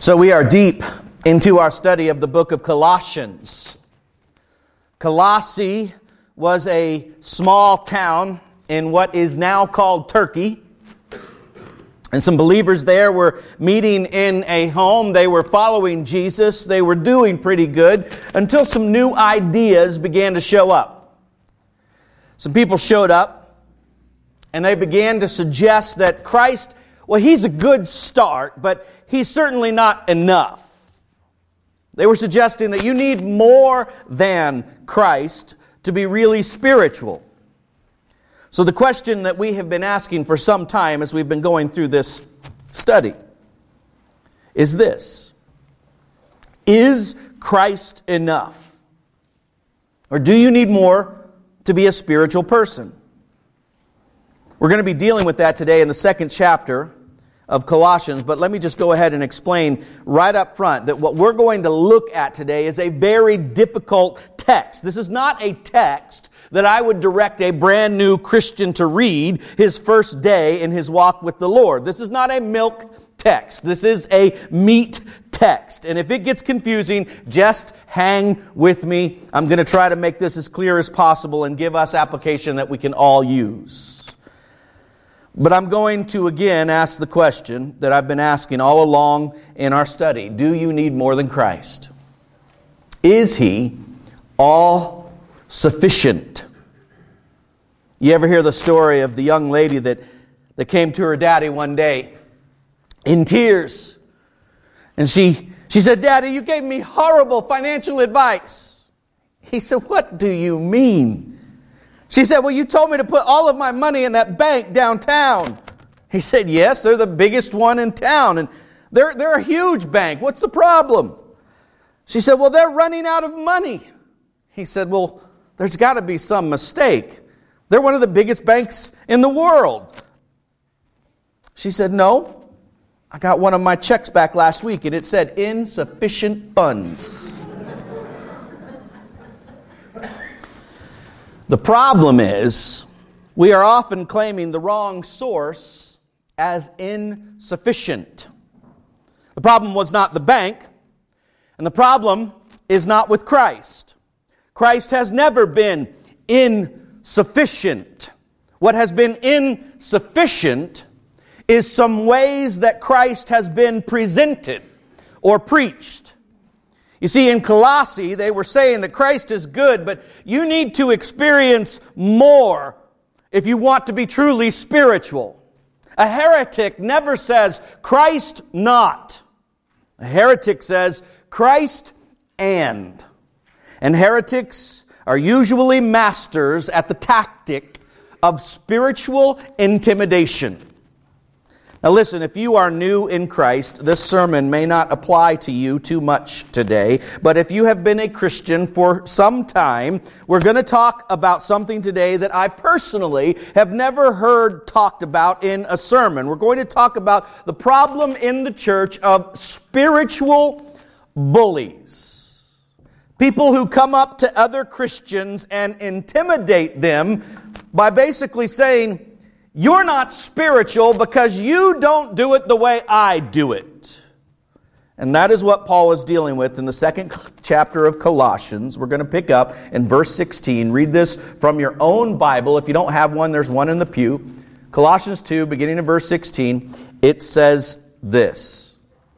So we are deep into our study of the book of Colossians. Colossae was a small town in what is now called Turkey. And some believers there were meeting in a home. They were following Jesus. They were doing pretty good until some new ideas began to show up. Some people showed up and they began to suggest that Christ, well, He's a good start, but He's certainly not enough. They were suggesting that you need more than Christ to be really spiritual. So the question that we have been asking for some time as we've been going through this study is this: is Christ enough? Or do you need more to be a spiritual person? We're going to be dealing with that today in the second chapter of Colossians, but let me just go ahead and explain right up front that what we're going to look at today is a very difficult text. This is not a text that I would direct a brand new Christian to read his first day in his walk with the Lord. This is not a milk text. This is a meat text. And if it gets confusing, just hang with me. I'm going to try to make this as clear as possible and give us application that we can all use. But I'm going to again ask the question that I've been asking all along in our study. Do you need more than Christ? Is He all sufficient? You ever hear the story of the young lady that came to her daddy one day in tears? And she said, "Daddy, you gave me horrible financial advice." He said, "What do you mean?" She said, "Well, you told me to put all of my money in that bank downtown." He said, "Yes, they're the biggest one in town, and they're a huge bank. What's the problem?" She said, "Well, they're running out of money." He said, "Well, there's got to be some mistake. They're one of the biggest banks in the world." She said, "No, I got one of my checks back last week, and it said insufficient funds." The problem is, we are often claiming the wrong source as insufficient. The problem was not the bank, and the problem is not with Christ. Christ has never been insufficient. What has been insufficient is some ways that Christ has been presented or preached. You see, in Colossae, they were saying that Christ is good, but you need to experience more if you want to be truly spiritual. A heretic never says, "Christ not." A heretic says, "Christ and." And heretics are usually masters at the tactic of spiritual intimidation. Now listen, if you are new in Christ, this sermon may not apply to you too much today. But if you have been a Christian for some time, we're going to talk about something today that I personally have never heard talked about in a sermon. We're going to talk about the problem in the church of spiritual bullies. People who come up to other Christians and intimidate them by basically saying, "You're not spiritual because you don't do it the way I do it." And that is what Paul is dealing with in the second chapter of Colossians. We're going to pick up in verse 16. Read this from your own Bible. If you don't have one, there's one in the pew. Colossians 2, beginning in verse 16, it says this: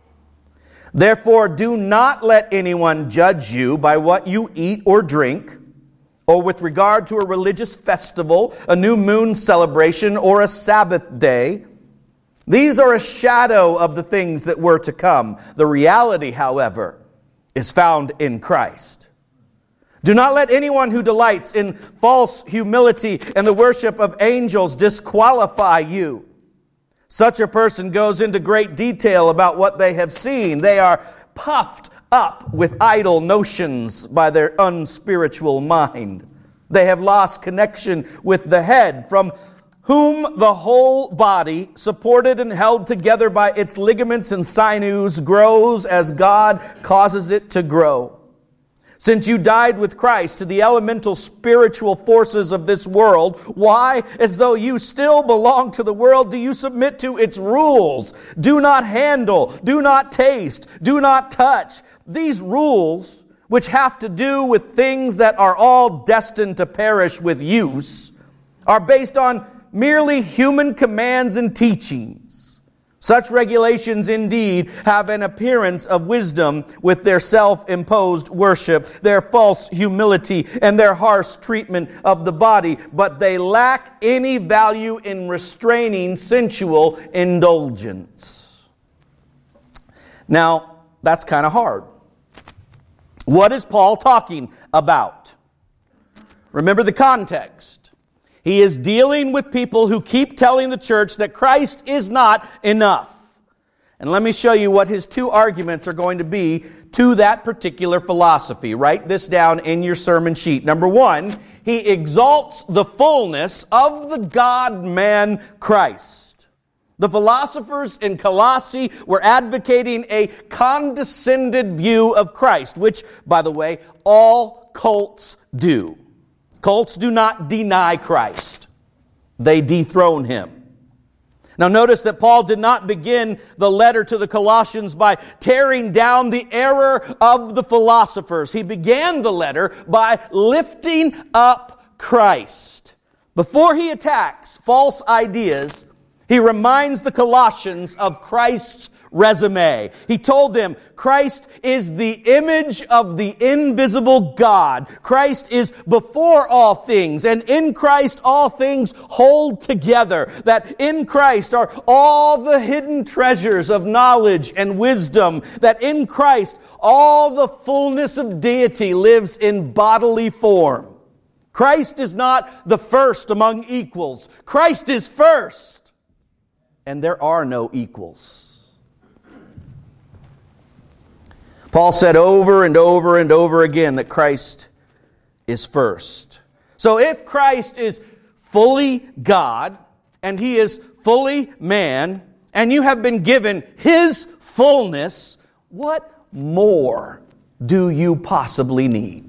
"Therefore do not let anyone judge you by what you eat or drink, or with regard to a religious festival, a new moon celebration, or a Sabbath day. These are a shadow of the things that were to come. The reality, however, is found in Christ. Do not let anyone who delights in false humility and the worship of angels disqualify you. Such a person goes into great detail about what they have seen. They are puffed up with idle notions by their unspiritual mind. They have lost connection with the head, from whom the whole body, supported and held together by its ligaments and sinews, grows as God causes it to grow. Since you died with Christ to the elemental spiritual forces of this world, why, as though you still belong to the world, do you submit to its rules? Do not handle, do not taste, do not touch. These rules, which have to do with things that are all destined to perish with use, are based on merely human commands and teachings. Such regulations indeed have an appearance of wisdom with their self-imposed worship, their false humility, and their harsh treatment of the body, but they lack any value in restraining sensual indulgence. Now, that's kind of hard. What is Paul talking about? Remember the context. He is dealing with people who keep telling the church that Christ is not enough. And let me show you what his two arguments are going to be to that particular philosophy. Write this down in your sermon sheet. Number one, he exalts the fullness of the God-man Christ. The philosophers in Colossae were advocating a condescended view of Christ, which, by the way, all cults do. Cults do not deny Christ. They dethrone Him. Now notice that Paul did not begin the letter to the Colossians by tearing down the error of the philosophers. He began the letter by lifting up Christ. Before he attacks false ideas, he reminds the Colossians of Christ's resume. He told them, Christ is the image of the invisible God. Christ is before all things, and in Christ all things hold together. That in Christ are all the hidden treasures of knowledge and wisdom. That in Christ all the fullness of deity lives in bodily form. Christ is not the first among equals. Christ is first, and there are no equals. Paul said over and over and over again that Christ is first. So if Christ is fully God and He is fully man, and you have been given His fullness, what more do you possibly need?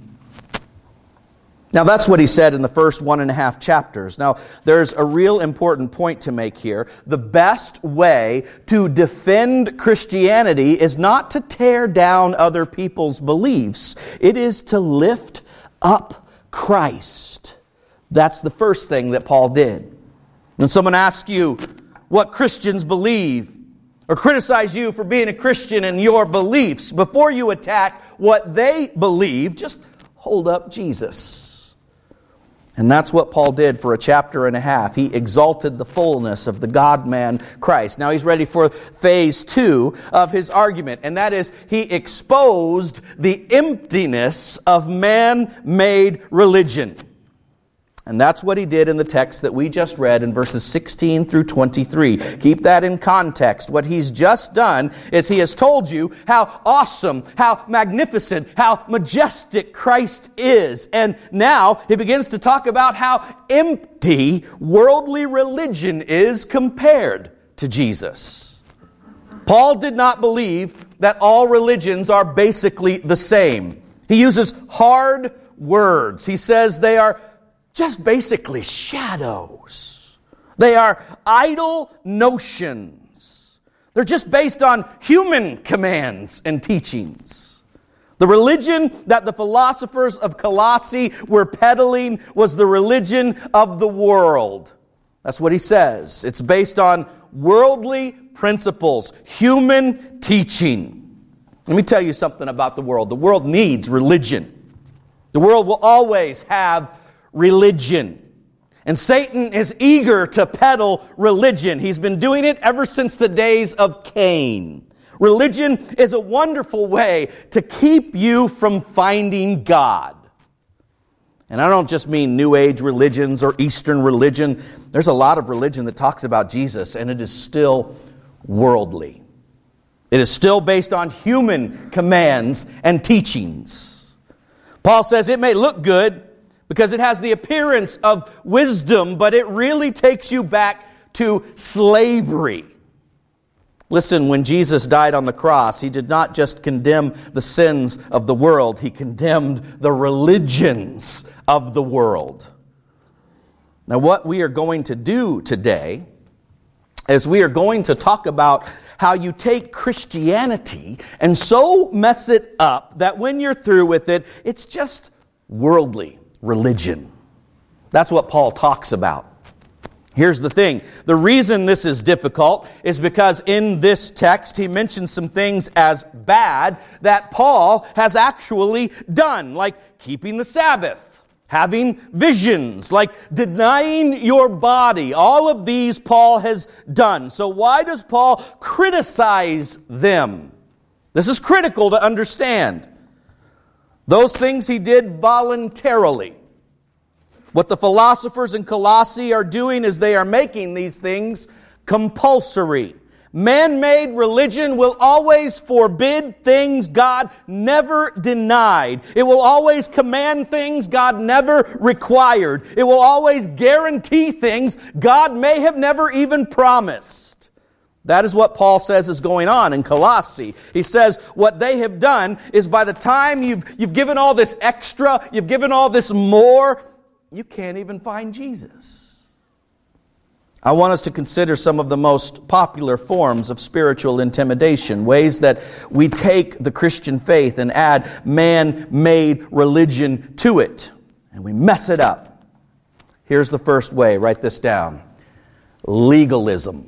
Now that's what he said in the first 1.5 chapters. Now there's a real important point to make here. The best way to defend Christianity is not to tear down other people's beliefs. It is to lift up Christ. That's the first thing that Paul did. When someone asks you what Christians believe, or criticize you for being a Christian and your beliefs, before you attack what they believe, just hold up Jesus. And that's what Paul did for 1.5 chapters. He exalted the fullness of the God-man Christ. Now he's ready for phase 2 of his argument, and that is he exposed the emptiness of man-made religion. And that's what he did in the text that we just read in verses 16 through 23. Keep that in context. What he's just done is he has told you how awesome, how magnificent, how majestic Christ is. And now he begins to talk about how empty worldly religion is compared to Jesus. Paul did not believe that all religions are basically the same. He uses hard words. He says they are just basically shadows. They are idle notions. They're just based on human commands and teachings. The religion that the philosophers of Colossae were peddling was the religion of the world. That's what he says. It's based on worldly principles, human teaching. Let me tell you something about the world. The world needs religion. The world will always have religion. And Satan is eager to peddle religion. He's been doing it ever since the days of Cain. Religion is a wonderful way to keep you from finding God. And I don't just mean New Age religions or Eastern religion. There's a lot of religion that talks about Jesus, and it is still worldly. It is still based on human commands and teachings. Paul says it may look good, because it has the appearance of wisdom, but it really takes you back to slavery. Listen, when Jesus died on the cross, He did not just condemn the sins of the world. He condemned the religions of the world. Now, what we are going to do today is we are going to talk about how you take Christianity and so mess it up that when you're through with it, it's just worldly religion. That's what Paul talks about. Here's the thing. The reason this is difficult is because in this text he mentions some things as bad that Paul has actually done, like keeping the Sabbath, having visions, like denying your body. All of these Paul has done. So why does Paul criticize them? This is critical to understand. Those things he did voluntarily. What the philosophers in Colossae are doing is they are making these things compulsory. Man-made religion will always forbid things God never denied. It will always command things God never required. It will always guarantee things God may have never even promised. That is what Paul says is going on in Colossae. He says what they have done is by the time you've given all this extra, you've given all this more, you can't even find Jesus. I want us to consider some of the most popular forms of spiritual intimidation, ways that we take the Christian faith and add man-made religion to it, and we mess it up. Here's the first way. Write this down. Legalism.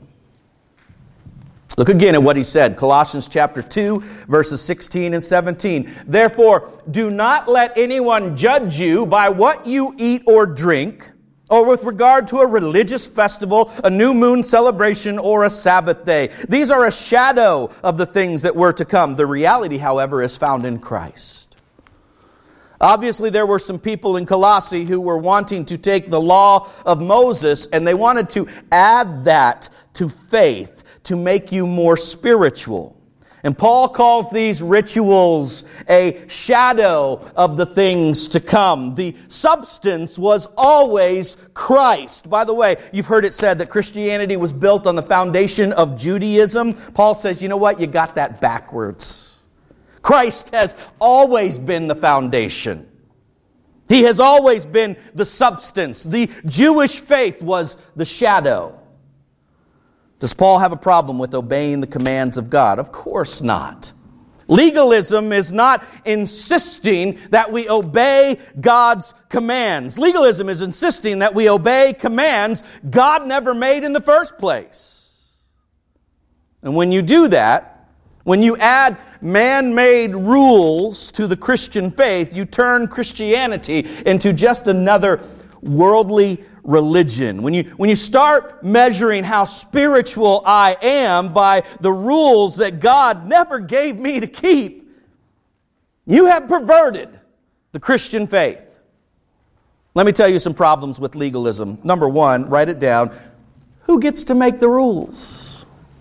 Look again at what he said. Colossians chapter 2, verses 16 and 17. Therefore, do not let anyone judge you by what you eat or drink, or with regard to a religious festival, a new moon celebration, or a Sabbath day. These are a shadow of the things that were to come. The reality, however, is found in Christ. Obviously, there were some people in Colossae who were wanting to take the law of Moses and they wanted to add that to faith to make you more spiritual. And Paul calls these rituals a shadow of the things to come. The substance was always Christ. By the way, you've heard it said that Christianity was built on the foundation of Judaism. Paul says, you know what? You got that backwards. Christ has always been the foundation. He has always been the substance. The Jewish faith was the shadow. Does Paul have a problem with obeying the commands of God? Of course not. Legalism is not insisting that we obey God's commands. Legalism is insisting that we obey commands God never made in the first place. And when you do that, when you add man-made rules to the Christian faith, you turn Christianity into just another worldly religion. When you start measuring how spiritual I am by the rules that God never gave me to keep, you have perverted the Christian faith. Let me tell you some problems with legalism. Number one, write it down. Who gets to make the rules?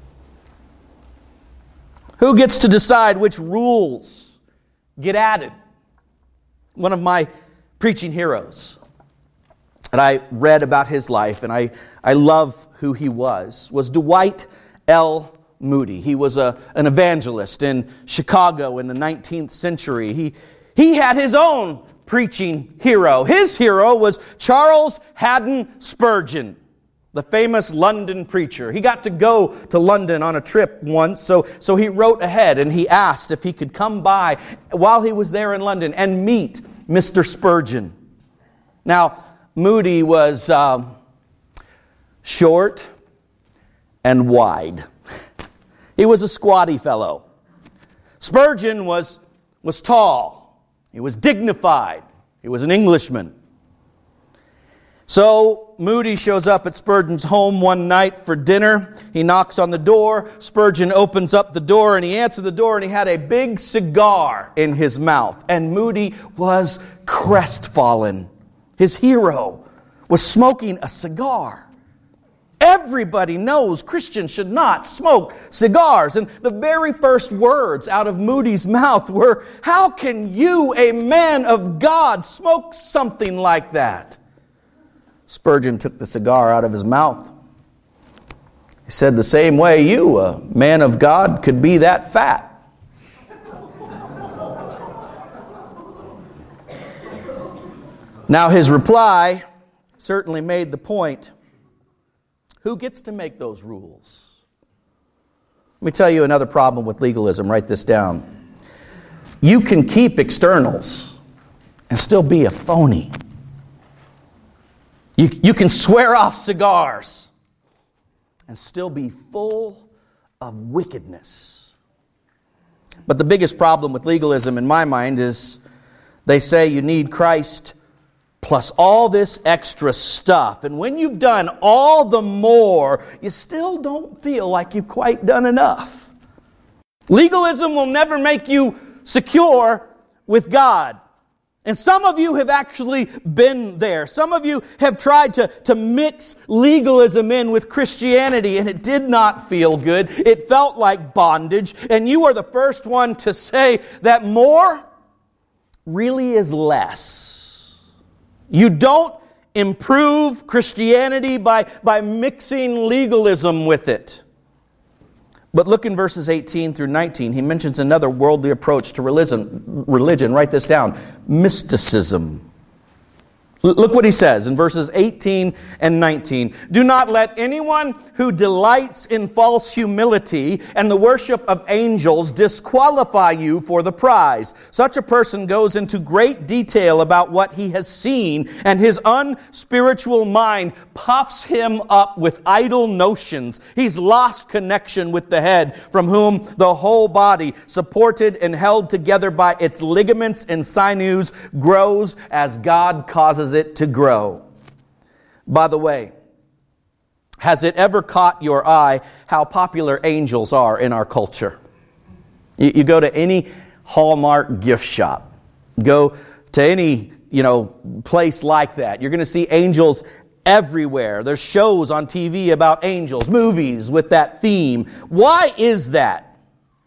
Who gets to decide which rules get added? One of my preaching heroes, and I read about his life, and I love who he was Dwight L. Moody. He was an evangelist in Chicago in the 19th century. He had his own preaching hero. His hero was Charles Haddon Spurgeon, the famous London preacher. He got to go to London on a trip once, so he wrote ahead and he asked if he could come by while he was there in London and meet Mr. Spurgeon. Now, Moody was short and wide. He was a squatty fellow. Spurgeon was tall. He was dignified. He was an Englishman. So Moody shows up at Spurgeon's home one night for dinner. He knocks on the door. Spurgeon opens up the door and he answered the door and he had a big cigar in his mouth. And Moody was crestfallen. His hero was smoking a cigar. Everybody knows Christians should not smoke cigars. And the very first words out of Moody's mouth were, "How can you, a man of God, smoke something like that?" Spurgeon took the cigar out of his mouth, He said, the same way you, a man of God, could be that fat. Now his reply certainly made the point. Who gets to make those rules? Let me tell you another problem with legalism. Write this down. You can keep externals and still be a phony. You can swear off cigars and still be full of wickedness. But the biggest problem with legalism in my mind is they say you need Christ plus all this extra stuff. And when you've done all the more, you still don't feel like you've quite done enough. Legalism will never make you secure with God. And some of you have actually been there. Some of you have tried to mix legalism in with Christianity, and it did not feel good. It felt like bondage. And you are the first one to say that more really is less. You don't improve Christianity by mixing legalism with it. But look in verses 18 through 19. He mentions another worldly approach to religion. Write this down. Mysticism. Look what he says in verses 18 and 19. Do not let anyone who delights in false humility and the worship of angels disqualify you for the prize. Such a person goes into great detail about what he has seen, and his unspiritual mind puffs him up with idle notions. He's lost connection with the head, from whom the whole body, supported and held together by its ligaments and sinews, grows as God causes it to grow. By the way, has it ever caught your eye how popular angels are in our culture? You go to any Hallmark gift shop, go to any place like that, you're going to see angels everywhere. There's shows on TV about angels, movies with that theme. Why is that?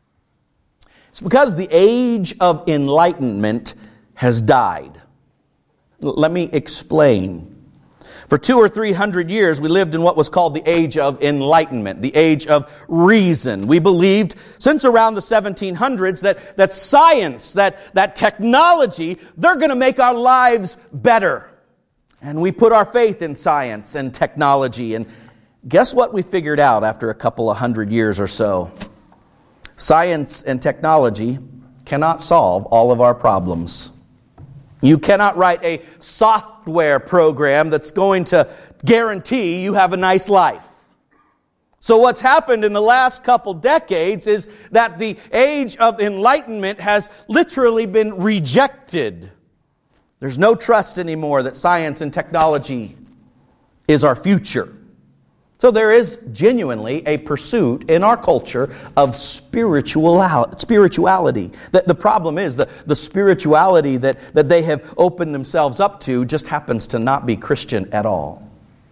It's because the age of enlightenment has died. Let me explain. For 200 or 300 years, we lived in what was called the age of enlightenment, the age of reason. We believed, since around the 1700s, that science, that technology, they're going to make our lives better. And we put our faith in science and technology. And guess what we figured out after a couple of hundred years or so? Science and technology cannot solve all of our problems. You cannot write a software program that's going to guarantee you have a nice life. So what's happened in the last couple decades is that the age of enlightenment has literally been rejected. There's no trust anymore that science and technology is our future. So there is genuinely a pursuit in our culture of spirituality. The problem is the spirituality that they have opened themselves up to just happens to not be Christian at all.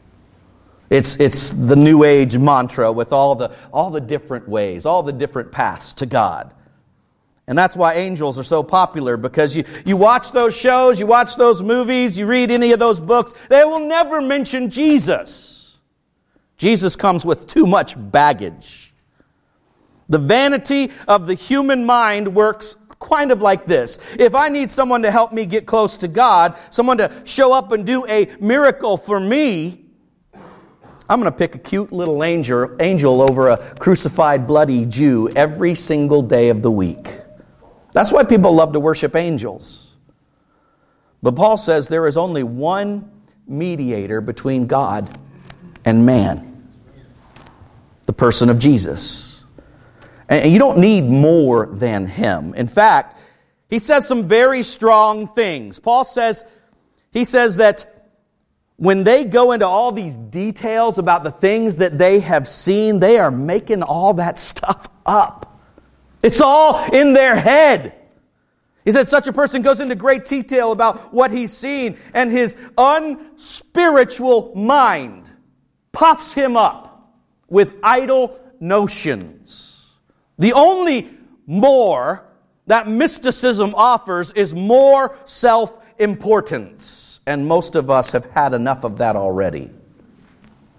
It's the New Age mantra with all the different ways, all the different paths to God. And that's why angels are so popular, because you watch those shows, you watch those movies, you read any of those books, they will never mention Jesus. Jesus comes with too much baggage. The vanity of the human mind works kind of like this. If I need someone to help me get close to God, someone to show up and do a miracle for me, I'm going to pick a cute little angel over a crucified, bloody Jew every single day of the week. That's why people love to worship angels. But Paul says there is only one mediator between God and man, the person of Jesus. And you don't need more than Him. In fact, he says some very strong things. Paul says, he says that when they go into all these details about the things that they have seen, they are making all that stuff up. It's all in their head. He said such a person goes into great detail about what he's seen, and his unspiritual mind puffs him up with idle notions. The only more that mysticism offers is more self-importance. And most of us have had enough of that already.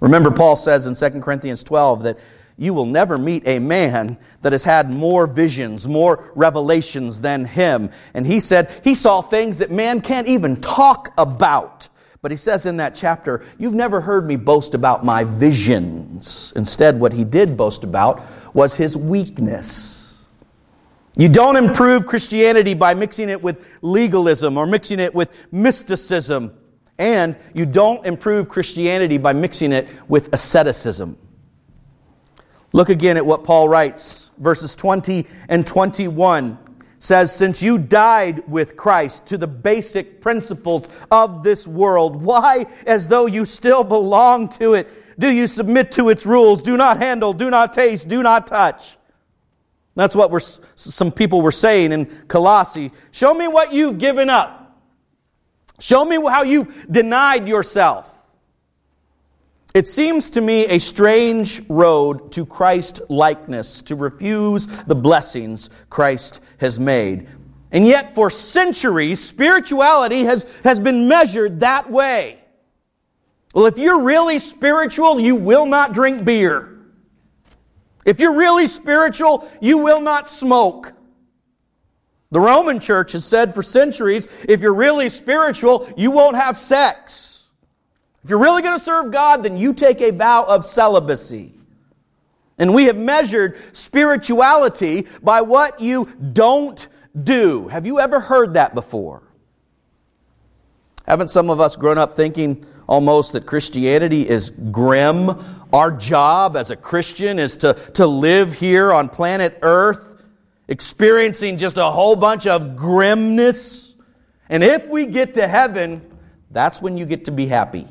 Remember, Paul says in 2 Corinthians 12 that you will never meet a man that has had more visions, more revelations than him. And he said he saw things that man can't even talk about. But he says in that chapter, you've never heard me boast about my visions. Instead, what he did boast about was his weakness. You don't improve Christianity by mixing it with legalism or mixing it with mysticism. And you don't improve Christianity by mixing it with asceticism. Look again at what Paul writes. Verses 20 and 21 says, since you died with Christ to the basic principles of this world, why, as though you still belong to it, do you submit to its rules? Do not handle, do not taste, do not touch. That's what some people were saying in Colossae. Show me what you've given up. Show me how you've denied yourself. It seems to me a strange road to Christ-likeness, to refuse the blessings Christ has made. And yet for centuries, spirituality has been measured that way. Well, if you're really spiritual, you will not drink beer. If you're really spiritual, you will not smoke. The Roman Church has said for centuries, if you're really spiritual, you won't have sex. If you're really going to serve God, then you take a vow of celibacy. And we have measured spirituality by what you don't do. Have you ever heard that before? Haven't some of us grown up thinking almost that Christianity is grim? Our job as a Christian is to live here on planet Earth, experiencing just a whole bunch of grimness. And if we get to heaven, that's when you get to be happy.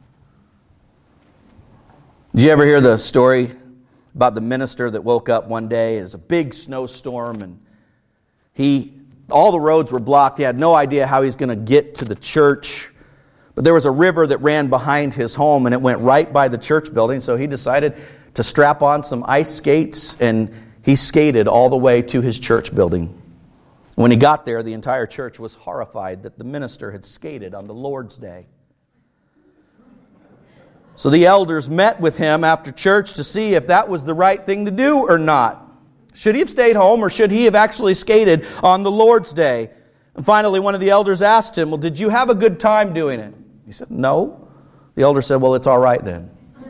Did you ever hear the story about the minister that woke up one day? It was a big snowstorm and all the roads were blocked. He had no idea how he's going to get to the church. But there was a river that ran behind his home and it went right by the church building. So he decided to strap on some ice skates and he skated all the way to his church building. When he got there, the entire church was horrified that the minister had skated on the Lord's Day. So the elders met with him after church to see if that was the right thing to do or not. Should he have stayed home or should he have actually skated on the Lord's Day? And finally, one of the elders asked him, well, did you have a good time doing it? He said, no. The elder said, well, it's all right then.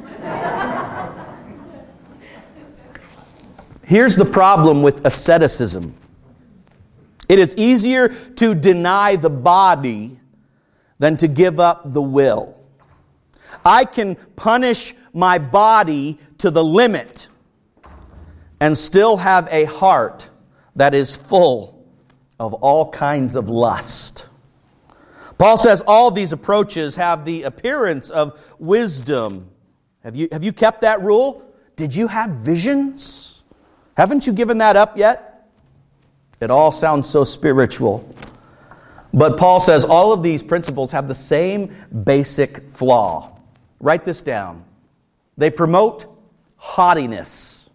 Here's the problem with asceticism. It is easier to deny the body than to give up the will. I can punish my body to the limit and still have a heart that is full of all kinds of lust. Paul says all these approaches have the appearance of wisdom. Have you kept that rule? Did you have visions? Haven't you given that up yet? It all sounds so spiritual. But Paul says all of these principles have the same basic flaw. Write this down. They promote haughtiness.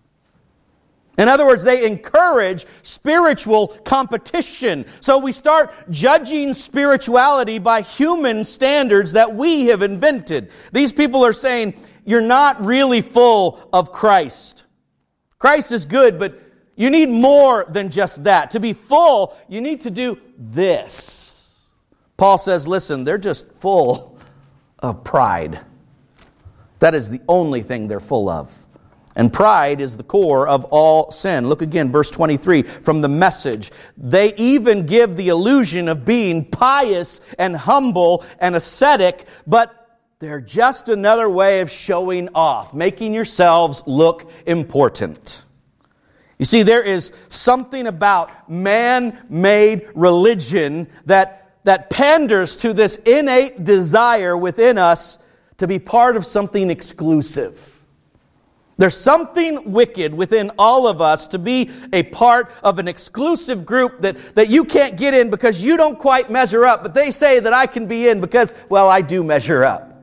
In other words, they encourage spiritual competition. So we start judging spirituality by human standards that we have invented. These people are saying, you're not really full of Christ. Christ is good, but you need more than just that. To be full, you need to do this. Paul says, listen, they're just full of pride. That is the only thing they're full of. And pride is the core of all sin. Look again, verse 23 from the Message. They even give the illusion of being pious and humble and ascetic, but they're just another way of showing off, making yourselves look important. You see, there is something about man-made religion that panders to this innate desire within us to be part of something exclusive. There's something wicked within all of us to be a part of an exclusive group that you can't get in because you don't quite measure up, but they say that I can be in because, well, I do measure up.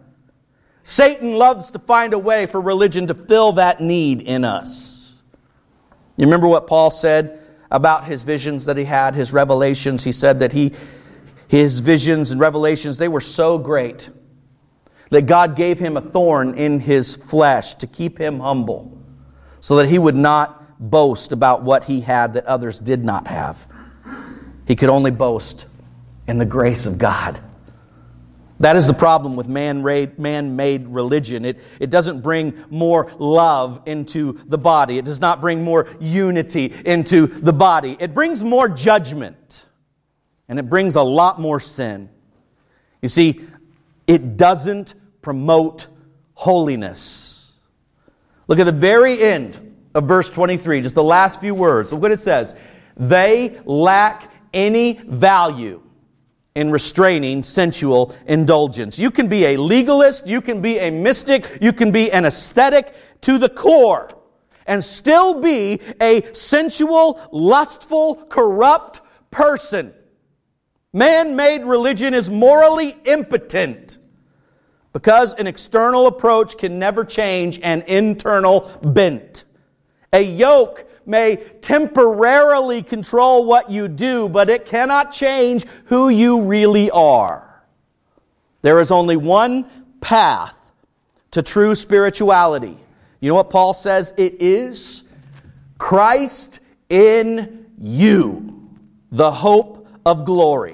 Satan loves to find a way for religion to fill that need in us. You remember what Paul said about his visions that he had, his revelations? He said that his visions and revelations, they were so great that God gave him a thorn in his flesh to keep him humble, so that he would not boast about what he had that others did not have. He could only boast in the grace of God. That is the problem with man-made religion. It doesn't bring more love into the body. It does not bring more unity into the body. It brings more judgment. And it brings a lot more sin. You see, it doesn't promote holiness. Look at the very end of verse 23, just the last few words. Look what it says. They lack any value in restraining sensual indulgence. You can be a legalist, you can be a mystic, you can be an ascetic to the core, and still be a sensual, lustful, corrupt person. Man-made religion is morally impotent because an external approach can never change an internal bent. A yoke may temporarily control what you do, but it cannot change who you really are. There is only one path to true spirituality. You know what Paul says it is? Christ in you, the hope of glory.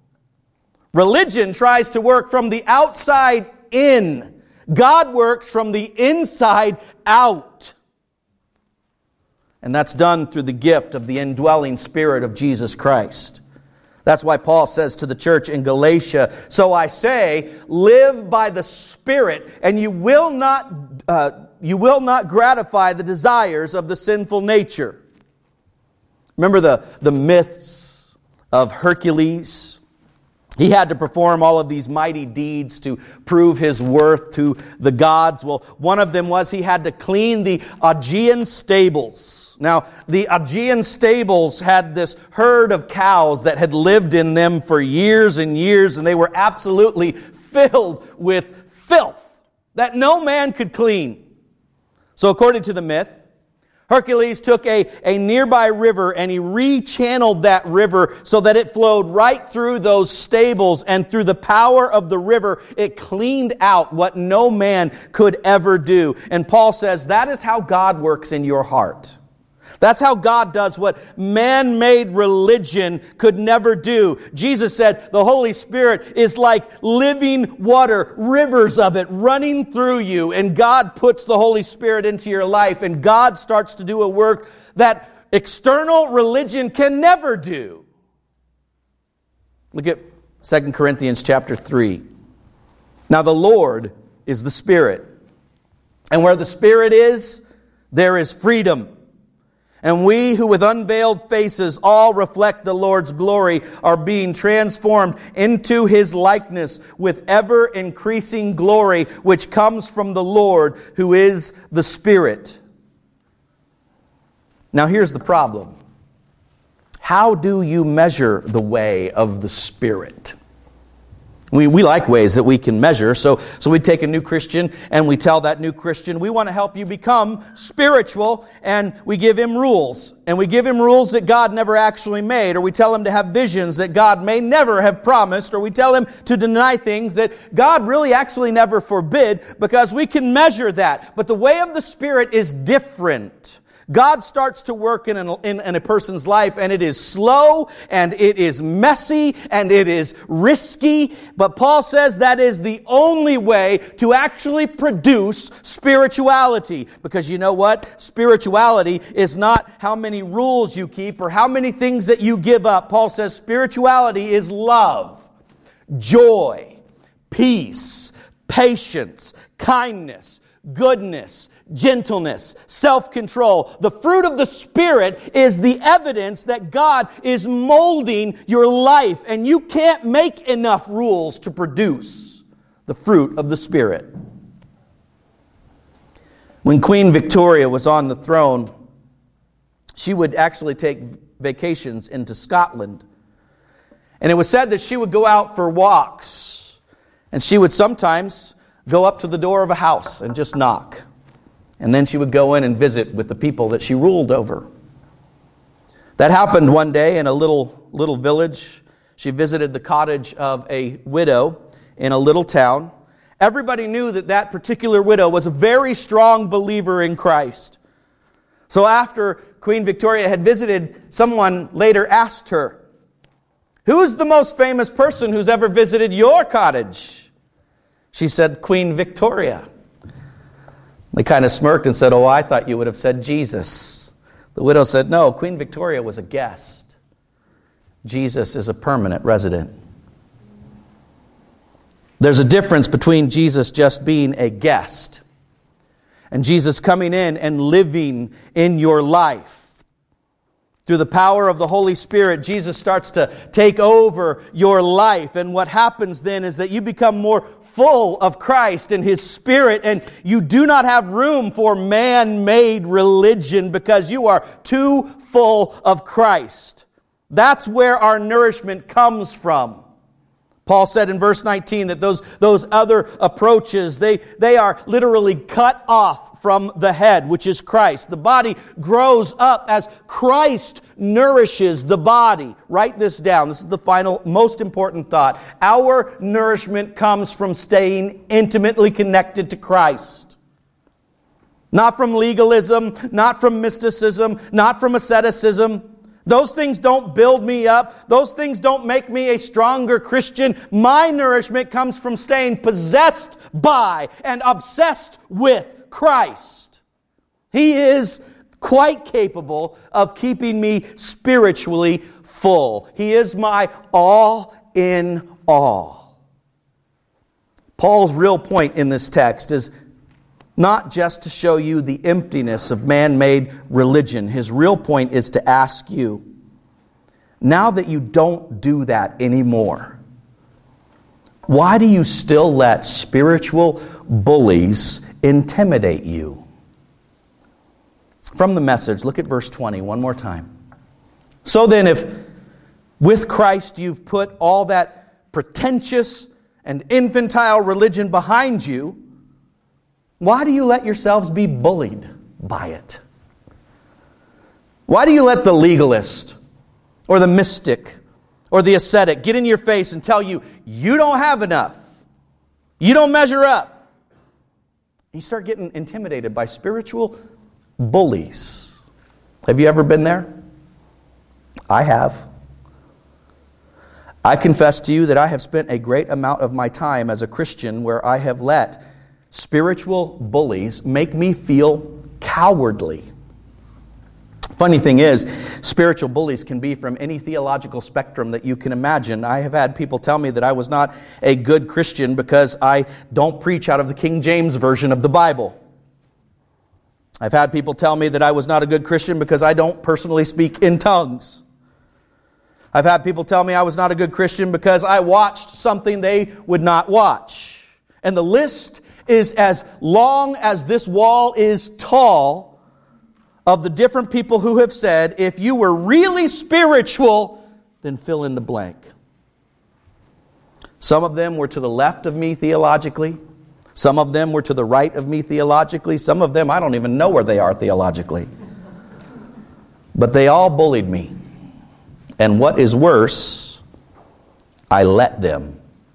Religion tries to work from the outside in. God works from the inside out. And that's done through the gift of the indwelling Spirit of Jesus Christ. That's why Paul says to the church in Galatia, "So I say, live by the Spirit, and you will not gratify the desires of the sinful nature." Remember the myths of Hercules? He had to perform all of these mighty deeds to prove his worth to the gods. Well, one of them was he had to clean the Augean stables. Now, the Augean stables had this herd of cows that had lived in them for years and years, and they were absolutely filled with filth that no man could clean. So according to the myth, Hercules took a nearby river and he rechanneled that river so that it flowed right through those stables, and through the power of the river, it cleaned out what no man could ever do. And Paul says that is how God works in your heart. That's how God does what man-made religion could never do. Jesus said the Holy Spirit is like living water, rivers of it running through you. And God puts the Holy Spirit into your life, and God starts to do a work that external religion can never do. Look at 2 Corinthians chapter 3. Now the Lord is the Spirit, and where the Spirit is, there is freedom. And we who with unveiled faces all reflect the Lord's glory are being transformed into His likeness with ever-increasing glory, which comes from the Lord, who is the Spirit. Now here's the problem. How do you measure the way of the Spirit? We like ways that we can measure. So we take a new Christian and we tell that new Christian, we want to help you become spiritual, and we give him rules. And we give him rules that God never actually made, or we tell him to have visions that God may never have promised, or we tell him to deny things that God really actually never forbid, because we can measure that. But the way of the Spirit is different. God starts to work in a person's life, and it is slow, and it is messy, and it is risky. But Paul says that is the only way to actually produce spirituality. Because you know what? Spirituality is not how many rules you keep or how many things that you give up. Paul says spirituality is love, joy, peace, patience, kindness, goodness, gentleness, self-control. The fruit of the Spirit is the evidence that God is molding your life, and you can't make enough rules to produce the fruit of the Spirit. When Queen Victoria was on the throne, she would actually take vacations into Scotland. And it was said that she would go out for walks, and she would sometimes go up to the door of a house and just knock. And then she would go in and visit with the people that she ruled over. That happened one day in a little village. She visited the cottage of a widow in a little town. Everybody knew that that particular widow was a very strong believer in Christ. So after Queen Victoria had visited, someone later asked her, "Who's the most famous person who's ever visited your cottage?" She said, "Queen Victoria." They kind of smirked and said, "Oh, I thought you would have said Jesus." The widow said, "No, Queen Victoria was a guest. Jesus is a permanent resident." There's a difference between Jesus just being a guest and Jesus coming in and living in your life. Through the power of the Holy Spirit, Jesus starts to take over your life. And what happens then is that you become more full of Christ and His Spirit, and you do not have room for man-made religion because you are too full of Christ. That's where our nourishment comes from. Paul said in verse 19 that those other approaches, they are literally cut off from the head, which is Christ. The body grows up as Christ nourishes the body. Write this down. This is the final, most important thought. Our nourishment comes from staying intimately connected to Christ. Not from legalism, not from mysticism, not from asceticism. Those things don't build me up. Those things don't make me a stronger Christian. My nourishment comes from staying possessed by and obsessed with Christ. He is quite capable of keeping me spiritually full. He is my all in all. Paul's real point in this text is not just to show you the emptiness of man-made religion. His real point is to ask you, now that you don't do that anymore, why do you still let spiritual bullies intimidate you? From the Message, look at verse 20 one more time. So then, if with Christ you've put all that pretentious and infantile religion behind you, why do you let yourselves be bullied by it? Why do you let the legalist or the mystic or the ascetic get in your face and tell you, you don't have enough, you don't measure up? You start getting intimidated by spiritual bullies. Have you ever been there? I have. I confess to you that I have spent a great amount of my time as a Christian where I have let spiritual bullies make me feel cowardly. Funny thing is, spiritual bullies can be from any theological spectrum that you can imagine. I have had people tell me that I was not a good Christian because I don't preach out of the King James Version of the Bible. I've had people tell me that I was not a good Christian because I don't personally speak in tongues. I've had people tell me I was not a good Christian because I watched something they would not watch. And the list is as long as this wall is tall of the different people who have said, if you were really spiritual, then fill in the blank. Some of them were to the left of me theologically. Some of them were to the right of me theologically. Some of them, I don't even know where they are theologically. But they all bullied me. And what is worse, I let them.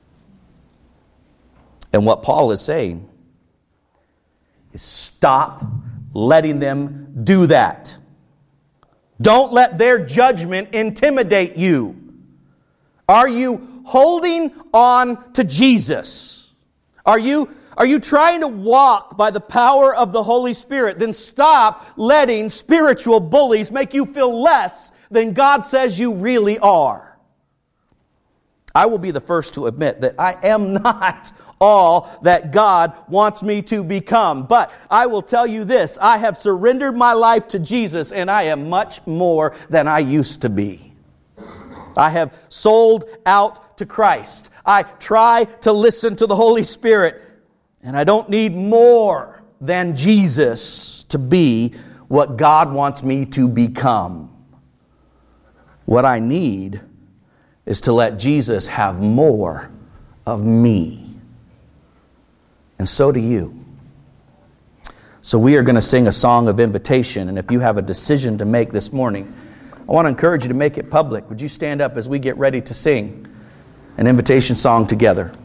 And what Paul is saying is stop letting them do that. Don't let their judgment intimidate you. Are you holding on to Jesus? Are you trying to walk by the power of the Holy Spirit? Then stop letting spiritual bullies make you feel less than God says you really are. I will be the first to admit that I am not all that God wants me to become. But I will tell you this, I have surrendered my life to Jesus and I am much more than I used to be. I have sold out to Christ. I try to listen to the Holy Spirit, and I don't need more than Jesus to be what God wants me to become. What I need is to let Jesus have more of me. And so do you. So we are going to sing a song of invitation, and if you have a decision to make this morning, I want to encourage you to make it public. Would you stand up as we get ready to sing an invitation song together?